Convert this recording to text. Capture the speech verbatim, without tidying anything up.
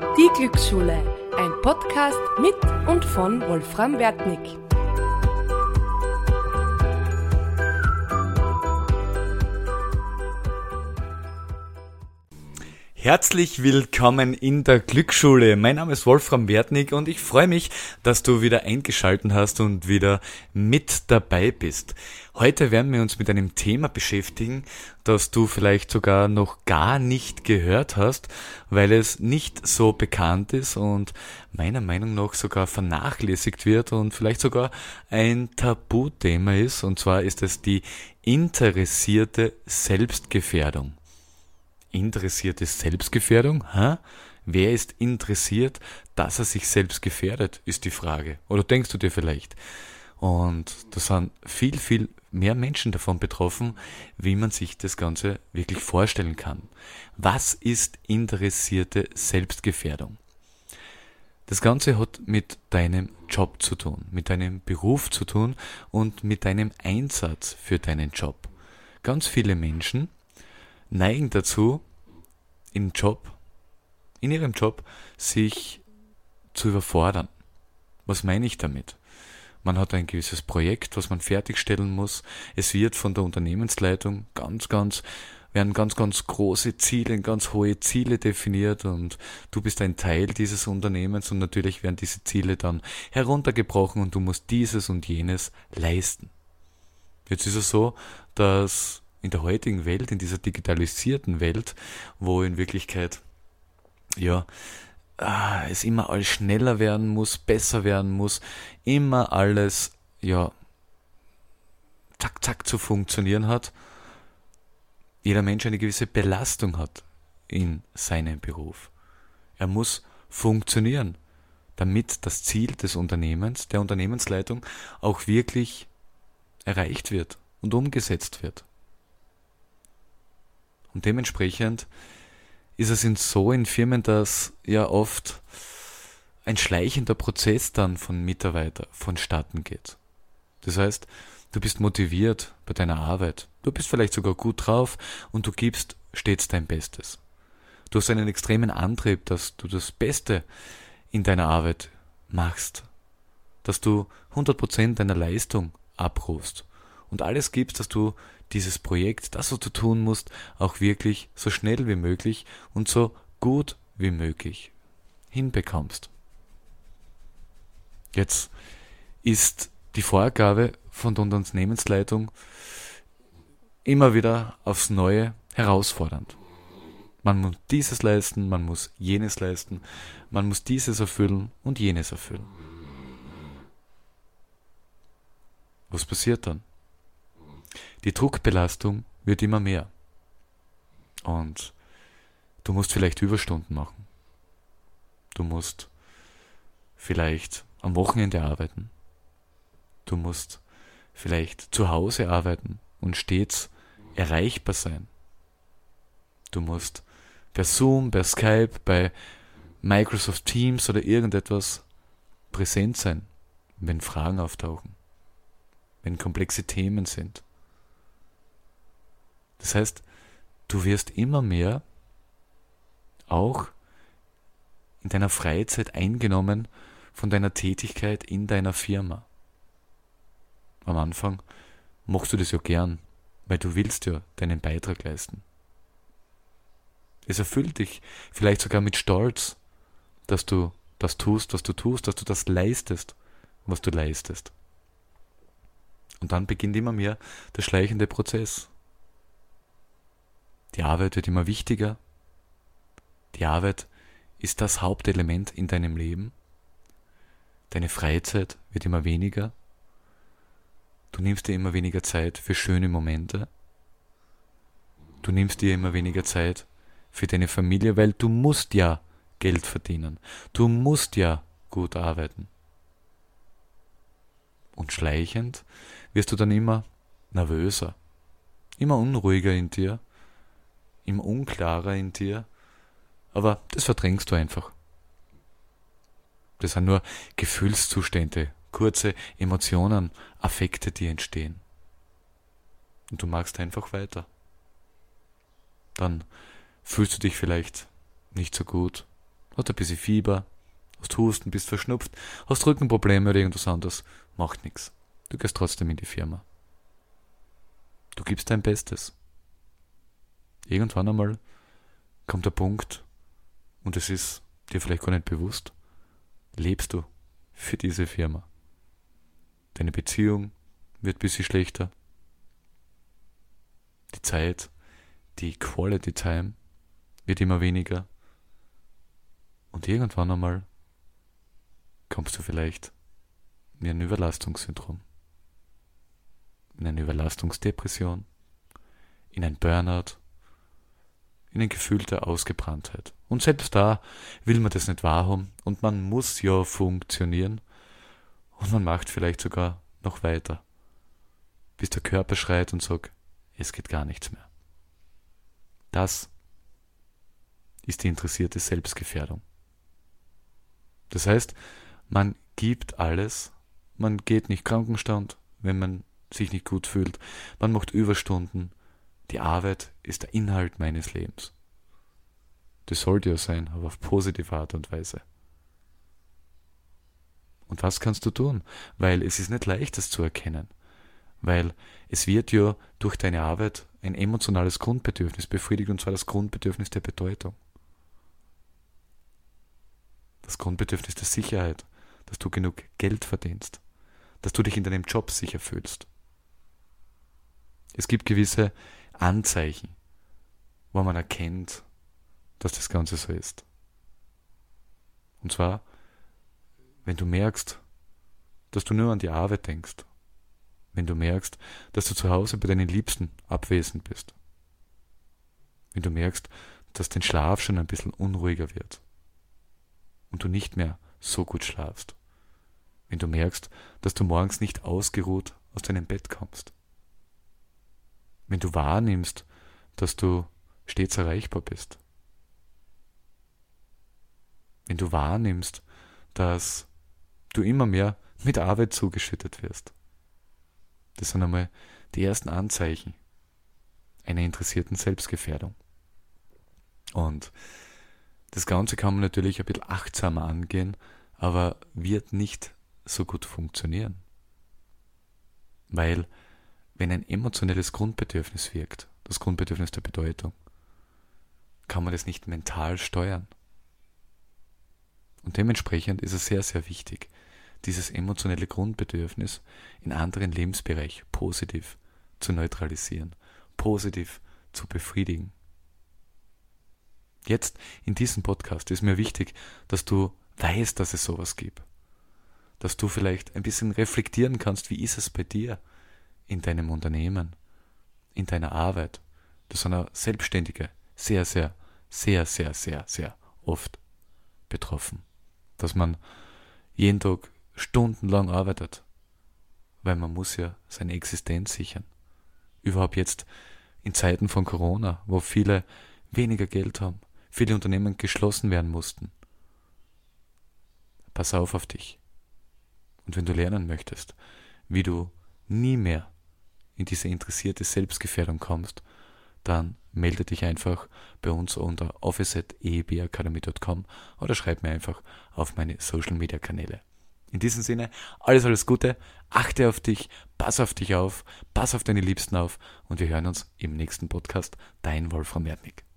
Die Glücksschule, ein Podcast mit und von Wolfram Wertnig. Herzlich willkommen in der Glücksschule. Mein Name ist Wolfram Wertnig und ich freue mich, dass du wieder eingeschaltet hast und wieder mit dabei bist. Heute werden wir uns mit einem Thema beschäftigen, das du vielleicht sogar noch gar nicht gehört hast, weil es nicht so bekannt ist und meiner Meinung nach sogar vernachlässigt wird und vielleicht sogar ein Tabuthema ist. Und zwar ist es die interessierte Selbstgefährdung. Interessierte Selbstgefährdung? Hä? Wer ist interessiert, dass er sich selbst gefährdet, ist die Frage. Oder denkst du dir vielleicht? Und da sind viel, viel mehr Menschen davon betroffen, wie man sich das Ganze wirklich vorstellen kann. Was ist interessierte Selbstgefährdung? Das Ganze hat mit deinem Job zu tun, mit deinem Beruf zu tun und mit deinem Einsatz für deinen Job. Ganz viele Menschen neigen dazu, im Job, in ihrem Job, sich zu überfordern. Was meine ich damit? Man hat ein gewisses Projekt, was man fertigstellen muss. Es wird von der Unternehmensleitung ganz, ganz, werden ganz, ganz große Ziele, ganz hohe Ziele definiert und du bist ein Teil dieses Unternehmens und natürlich werden diese Ziele dann heruntergebrochen und du musst dieses und jenes leisten. Jetzt ist es so, dass in der heutigen Welt, in dieser digitalisierten Welt, wo in Wirklichkeit ja ah, es immer alles schneller werden muss, besser werden muss, immer alles ja zack zack zu funktionieren hat, jeder Mensch eine gewisse Belastung hat in seinem Beruf. Er muss funktionieren, damit das Ziel des Unternehmens, der Unternehmensleitung auch wirklich erreicht wird und umgesetzt wird. Und dementsprechend ist es in so in Firmen, dass ja oft ein schleichender Prozess dann von Mitarbeitern vonstatten geht. Das heißt, du bist motiviert bei deiner Arbeit, du bist vielleicht sogar gut drauf und du gibst stets dein Bestes. Du hast einen extremen Antrieb, dass du das Beste in deiner Arbeit machst, dass du hundert Prozent deiner Leistung abrufst und alles gibst, dass du dieses Projekt, das was du tun musst, auch wirklich so schnell wie möglich und so gut wie möglich hinbekommst. Jetzt ist die Vorgabe von der Unternehmensleitung immer wieder aufs Neue herausfordernd. Man muss dieses leisten, man muss jenes leisten, man muss dieses erfüllen und jenes erfüllen. Was passiert dann? Die Druckbelastung wird immer mehr. Und du musst vielleicht Überstunden machen. Du musst vielleicht am Wochenende arbeiten. Du musst vielleicht zu Hause arbeiten und stets erreichbar sein. Du musst per Zoom, per Skype, bei Microsoft Teams oder irgendetwas präsent sein, wenn Fragen auftauchen, wenn komplexe Themen sind. Das heißt, du wirst immer mehr auch in deiner Freizeit eingenommen von deiner Tätigkeit in deiner Firma. Am Anfang machst du das ja gern, weil du willst ja deinen Beitrag leisten. Es erfüllt dich vielleicht sogar mit Stolz, dass du das tust, was du tust, dass du das leistest, was du leistest. Und dann beginnt immer mehr der schleichende Prozess. Die Arbeit wird immer wichtiger. Die Arbeit ist das Hauptelement in deinem Leben. Deine Freizeit wird immer weniger. Du nimmst dir immer weniger Zeit für schöne Momente. Du nimmst dir immer weniger Zeit für deine Familie, weil du musst ja Geld verdienen. Du musst ja gut arbeiten. Und schleichend wirst du dann immer nervöser, immer unruhiger in dir, immer unklarer in dir, aber das verdrängst du einfach. Das sind nur Gefühlszustände, kurze Emotionen, Affekte, die entstehen. Und du magst einfach weiter. Dann fühlst du dich vielleicht nicht so gut, hat ein bisschen Fieber, hast Husten, bist verschnupft, hast Rückenprobleme oder irgendwas anderes, macht nichts. Du gehst trotzdem in die Firma. Du gibst dein Bestes. Irgendwann einmal kommt der Punkt, und es ist dir vielleicht gar nicht bewusst, lebst du für diese Firma. Deine Beziehung wird ein bisschen schlechter. Die Zeit, die Quality Time wird immer weniger. Und irgendwann einmal kommst du vielleicht in ein Überlastungssyndrom, in eine Überlastungsdepression, in ein Burnout, in ein Gefühl der Ausgebranntheit. Und selbst da will man das nicht wahrhaben und man muss ja funktionieren und man macht vielleicht sogar noch weiter, bis der Körper schreit und sagt, es geht gar nichts mehr. Das ist die interessierte Selbstgefährdung. Das heißt, man gibt alles, man geht nicht Krankenstand, wenn man sich nicht gut fühlt, man macht Überstunden, die Arbeit ist der Inhalt meines Lebens. Das sollte ja sein, aber auf positive Art und Weise. Und was kannst du tun? Weil es ist nicht leicht, das zu erkennen. Weil es wird ja durch deine Arbeit ein emotionales Grundbedürfnis befriedigt, und zwar das Grundbedürfnis der Bedeutung. Das Grundbedürfnis der Sicherheit, dass du genug Geld verdienst, dass du dich in deinem Job sicher fühlst. Es gibt gewisse Anzeichen, wo man erkennt, dass das Ganze so ist. Und zwar, wenn du merkst, dass du nur an die Arbeit denkst, wenn du merkst, dass du zu Hause bei deinen Liebsten abwesend bist, wenn du merkst, dass dein Schlaf schon ein bisschen unruhiger wird und du nicht mehr so gut schlafst, wenn du merkst, dass du morgens nicht ausgeruht aus deinem Bett kommst, wenn du wahrnimmst, dass du stets erreichbar bist, wenn du wahrnimmst, dass du immer mehr mit Arbeit zugeschüttet wirst. Das sind einmal die ersten Anzeichen einer interessierten Selbstgefährdung. Und das Ganze kann man natürlich ein bisschen achtsamer angehen, aber wird nicht so gut funktionieren. Weil, wenn ein emotionelles Grundbedürfnis wirkt, das Grundbedürfnis der Bedeutung, kann man das nicht mental steuern. Und dementsprechend ist es sehr, sehr wichtig, dieses emotionelle Grundbedürfnis in anderen Lebensbereichen positiv zu neutralisieren, positiv zu befriedigen. Jetzt in diesem Podcast ist mir wichtig, dass du weißt, dass es sowas gibt. Dass du vielleicht ein bisschen reflektieren kannst, wie ist es bei dir in deinem Unternehmen, in deiner Arbeit. Das sind auch Selbstständige sehr, sehr, sehr, sehr, sehr, sehr oft betroffen. Dass man jeden Tag stundenlang arbeitet, weil man muss ja seine Existenz sichern. Überhaupt jetzt in Zeiten von Corona, wo viele weniger Geld haben, viele Unternehmen geschlossen werden mussten. Pass auf auf dich. Und wenn du lernen möchtest, wie du nie mehr in diese interessierte Selbstgefährdung kommst, dann melde dich einfach bei uns unter office at e b academy dot com oder schreib mir einfach auf meine Social Media Kanäle. In diesem Sinne, alles, alles Gute, achte auf dich, pass auf dich auf, pass auf deine Liebsten auf und wir hören uns im nächsten Podcast. Dein Wolfram Wertnig.